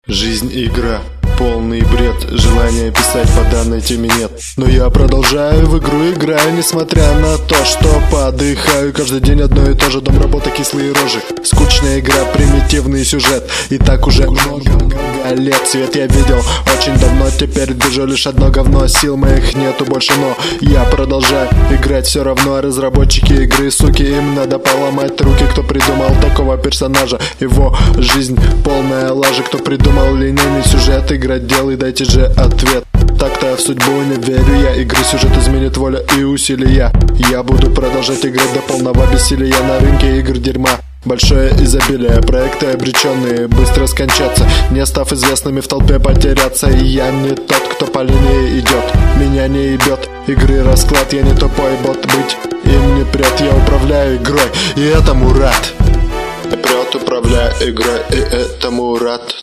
Жизнь — игра, полный бред, желания писать по данной теме нет. Но я продолжаю в игру играю, несмотря на то, что подыхаю. Каждый день одно и то же, дом, работа, кислые рожи. Скучная игра, примитивный сюжет. И так уже много лет свет я видел очень давно. Теперь вижу лишь одно говно, сил моих нету больше, но я продолжаю играть все равно. Разработчики игры, суки, им надо поломать руки. Кто придумал такого персонажа? Его жизнь полная лажа. Кто придумал линейный сюжет? Играть делай, дайте же ответ. Так-то в судьбу не верю я. Игры сюжет изменит воля и усилия. Я буду продолжать играть до полного бессилия. На рынке игр дерьма большое изобилие, проекты обреченные быстро скончаться, не став известными, в толпе потеряться. И я не тот, кто по линии идет, меня не ебет игры расклад. Я не тупой бот, быть им не прет. Я управляю игрой, и этому рад. Прет, управляю игрой, и этому рад.